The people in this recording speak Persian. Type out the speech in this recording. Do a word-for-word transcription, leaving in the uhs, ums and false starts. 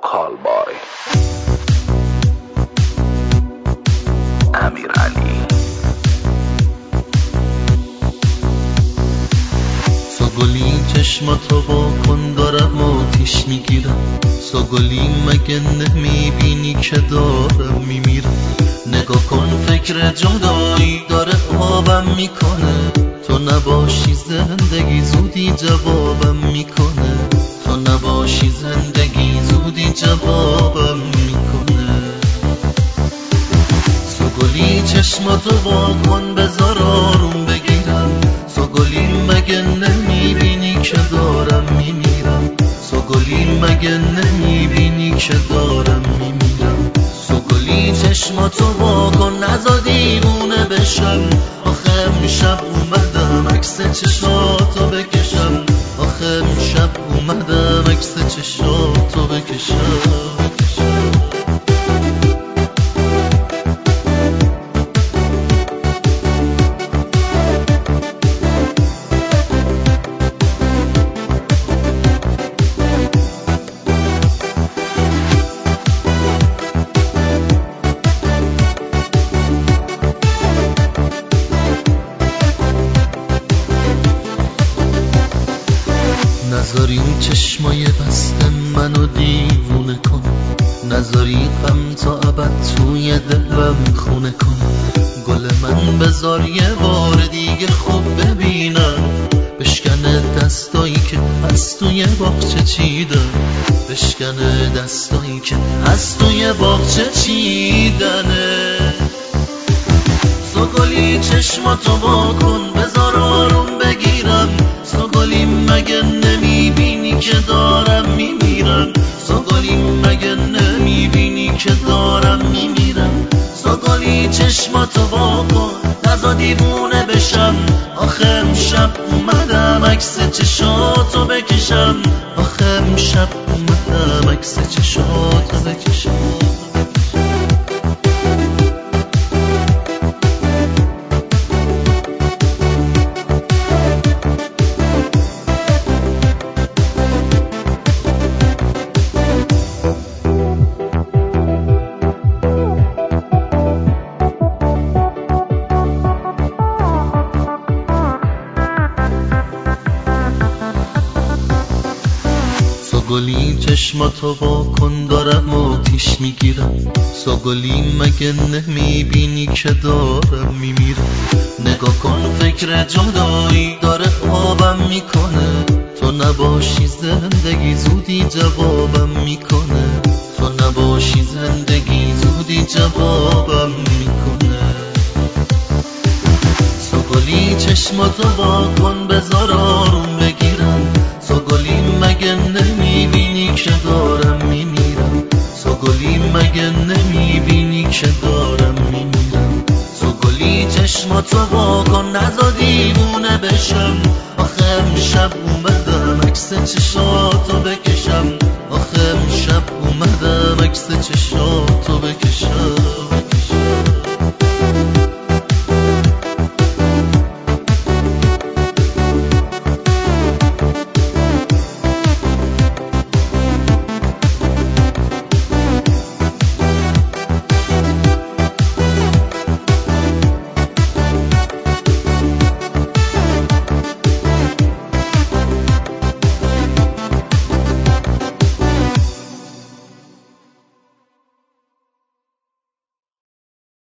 کالبای امیرعلی. سوگلی چشماتو با کن دارم آتیش میگیرم، سوگلی مگه نمیبینی که دارم میمیرم؟ نگاه کن فکر جدایی داره خوابم میکنه، تو نباشی زندگی زودی جوابم میکنه، تو نباشی زندگی زودی جوابم میکنه. سوگلی چشماتو با کن بذار آروم بگیرم، سوگلی مگه نمیبینی که دارم میمیرم؟ سوگلی مگه نمیبینی که دارم میمیرم؟ سوگلی چشماتو با کن نزا دیوونه بشم، آخه امشب اومدم عکس چشاتو بکشم، آخه امشب اومدم عکس چشاتو بکشم. نذاری چشمای بسته منو دیوونه کن، نذاری غم تا ابد توی دلم خونه کن. گل من بذار یه بار دیگه خوب ببینم، بشکنه دستایی که از توی باغچه چیدن، بشکنه دستایی که از توی باغچه چیدنه. سوگلی چشماتو با کن بذار آروم بگیرم، سوگلی مگه نمیبینی که دارم میمیرم؟ سوگلی مگه نمیبینی که دارم میمیرم؟ سوگلی چشماتو با کن نزا دیوونه بشم، آخه امشب اومدم عکس چشاتو بکشم، آخه امشب اومدم عکس چشاتو بکشم. سوگلی چشماتو با کن دارم آتیش میگیرم، سوگلی مگه نمیبینی که دارم میمیرم؟ نگاه کن فکر جدایی داره خوابم میکنه، تو نباشی زندگی زودی جوابم میکنه، تو نباشی زندگی زودی جوابم میکنه. سوگلی چشماتو با کن بذار آروم بگیرم، سوگلی مگه نمیبینی که دارم میمیرم؟ سوگلی مگه نمیبینی که دارم میمیرم؟ سوگلی چشماتو با کن نزا دیوونه بشم، آخه امشب اومدم عکس چشاتو